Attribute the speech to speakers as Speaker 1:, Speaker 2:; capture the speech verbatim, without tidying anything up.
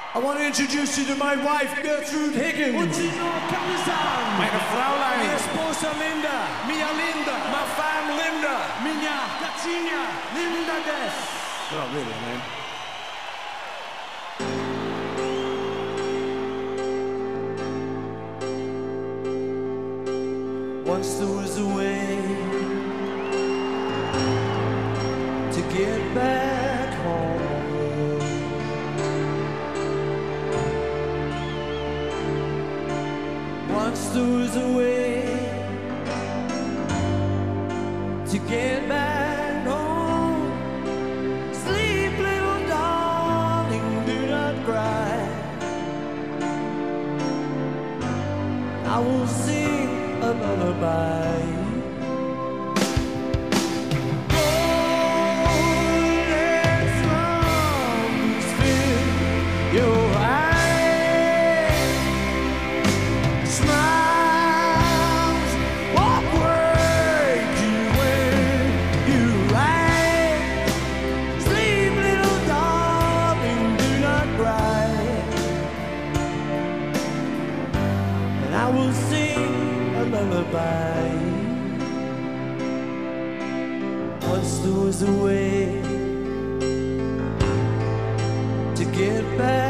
Speaker 1: I want to introduce you to my wife, Gertrude Higgins.
Speaker 2: Meine Fraulein.
Speaker 1: Mi esposa Linda.
Speaker 2: Mia Linda.
Speaker 1: My fam Linda.
Speaker 2: Minha gatinha. Linda Des.
Speaker 1: Not really, man. Once there was a way to get back home. Once there was a way to get back home. Sleep, little darling, do not cry. I will sing a lullaby. Golden slumbers fill your eyes. Smiles walk wake you when you rise. Sleep, little darling, do not cry. And I will sing a lullaby. Once there was a way to get back